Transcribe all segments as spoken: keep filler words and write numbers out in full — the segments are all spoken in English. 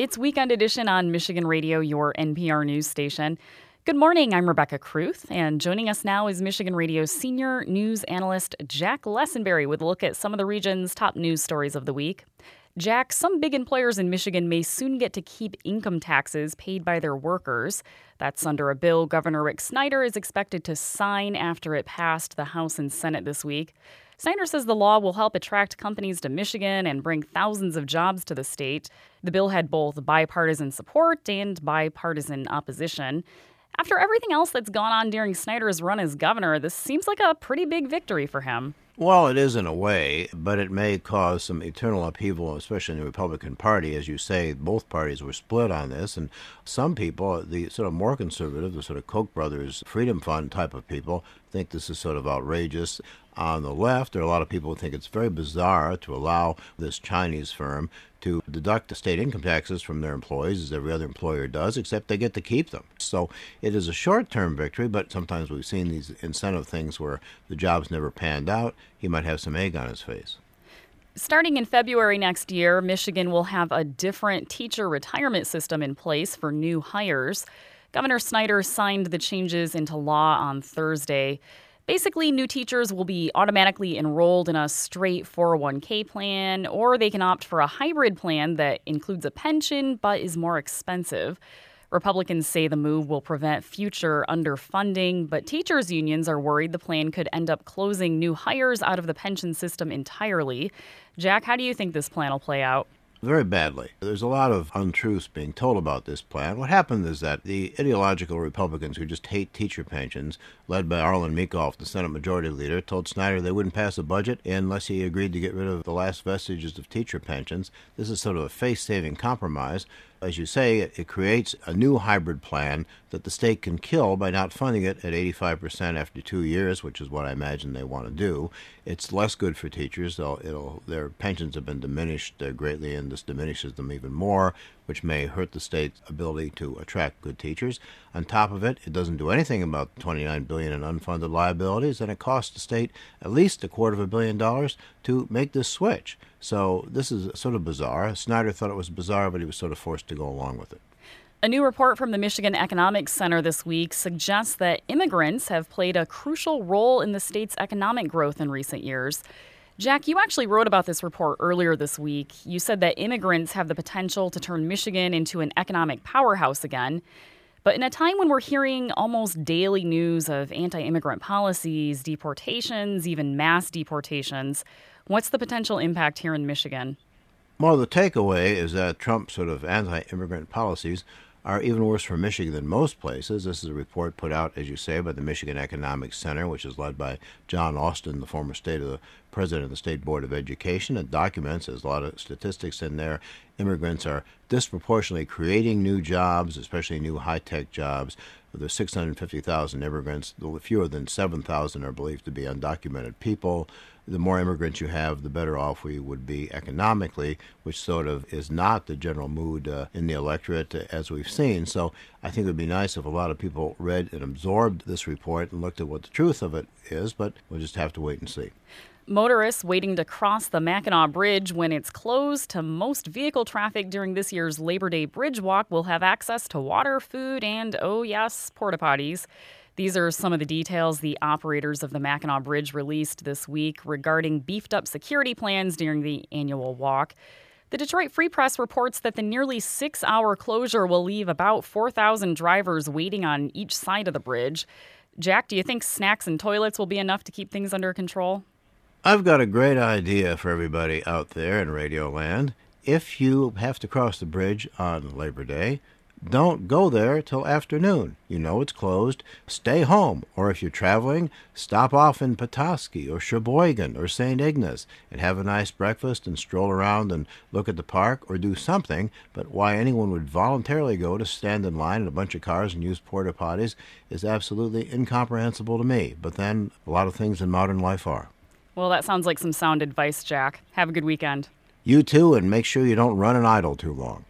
It's Weekend Edition on Michigan Radio, your N P R news station. Good morning, I'm Rebecca Kruth, and joining us now is Michigan Radio's senior news analyst Jack Lessenberry with a look at some of the region's top news stories of the week. Jack, some big employers in Michigan may soon get to keep income taxes paid by their workers. That's under a bill Governor Rick Snyder is expected to sign after it passed the House and Senate this week. Snyder says the law will help attract companies to Michigan and bring thousands of jobs to the state. The bill had both bipartisan support and bipartisan opposition. After everything else that's gone on during Snyder's run as governor, this seems like a pretty big victory for him. Well, it is in a way, but it may cause some eternal upheaval, especially in the Republican Party. As you say, both parties were split on this, and some people, the sort of more conservative, the sort of Koch brothers Freedom Fund type of people, think this is sort of outrageous. On the left, there are a lot of people who think it's very bizarre to allow this Chinese firm to deduct the state income taxes from their employees, as every other employer does, except they get to keep them. So it is a short-term victory, but sometimes we've seen these incentive things where the jobs never panned out. He might have some egg on his face. Starting in February next year, Michigan will have a different teacher retirement system in place for new hires. Governor Snyder signed the changes into law on Thursday. Basically, new teachers will be automatically enrolled in a straight four oh one k plan, or they can opt for a hybrid plan that includes a pension but is more expensive. Republicans say the move will prevent future underfunding, but teachers' unions are worried the plan could end up closing new hires out of the pension system entirely. Jack, how do you think this plan will play out? Very badly. There's a lot of untruths being told about this plan. What happened is that the ideological Republicans who just hate teacher pensions, led by Arlen Meekhoff, the Senate Majority Leader, told Snyder they wouldn't pass a budget unless he agreed to get rid of the last vestiges of teacher pensions. This is sort of a face-saving compromise. As you say, it, it creates a new hybrid plan that the state can kill by not funding it at eighty-five percent after two years, which is what I imagine they want to do. It's less good for teachers. They'll, it'll, their pensions have been diminished uh, greatly, and this diminishes them even more, which may hurt the state's ability to attract good teachers. On top of it, it doesn't do anything about twenty-nine billion dollars in unfunded liabilities, and it costs the state at least a quarter of a billion dollars to make this switch. So this is sort of bizarre. Snyder thought it was bizarre, but he was sort of forced to go along with it. A new report from the Michigan Economics Center this week suggests that immigrants have played a crucial role in the state's economic growth in recent years. Jack, you actually wrote about this report earlier this week. You said that immigrants have the potential to turn Michigan into an economic powerhouse again. But in a time when we're hearing almost daily news of anti-immigrant policies, deportations, even mass deportations, what's the potential impact here in Michigan? Well, the takeaway is that Trump's sort of anti-immigrant policies are even worse for Michigan than most places. This is a report put out, as you say, by the Michigan Economics Center, which is led by John Austin, the former state of the president of the State Board of Education. It documents, there's a lot of statistics in there, immigrants are disproportionately creating new jobs, especially new high-tech jobs. There's six hundred fifty thousand immigrants. Fewer than seven thousand are believed to be undocumented people. The more immigrants you have, the better off we would be economically, which sort of is not the general mood uh, in the electorate, uh, as we've seen. So I think it would be nice if a lot of people read and absorbed this report and looked at what the truth of it is, but we'll just have to wait and see. Motorists waiting to cross the Mackinac Bridge when it's closed to most vehicle traffic during this year's Labor Day Bridge Walk will have access to water, food, and, oh yes, porta potties. These are some of the details the operators of the Mackinac Bridge released this week regarding beefed-up security plans during the annual walk. The Detroit Free Press reports that the nearly six-hour closure will leave about four thousand drivers waiting on each side of the bridge. Jack, do you think snacks and toilets will be enough to keep things under control? I've got a great idea for everybody out there in Radio Land. If you have to cross the bridge on Labor Day, don't go there till afternoon. You know it's closed. Stay home. Or if you're traveling, stop off in Petoskey or Sheboygan or Saint Ignace and have a nice breakfast and stroll around and look at the park or do something. But why anyone would voluntarily go to stand in line in a bunch of cars and use porta potties is absolutely incomprehensible to me. But then a lot of things in modern life are. Well, that sounds like some sound advice, Jack. Have a good weekend. You too, and make sure you don't run and idle too long.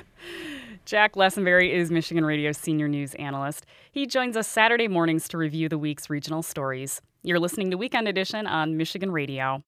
Jack Lessenberry is Michigan Radio's senior news analyst. He joins us Saturday mornings to review the week's regional stories. You're listening to Weekend Edition on Michigan Radio.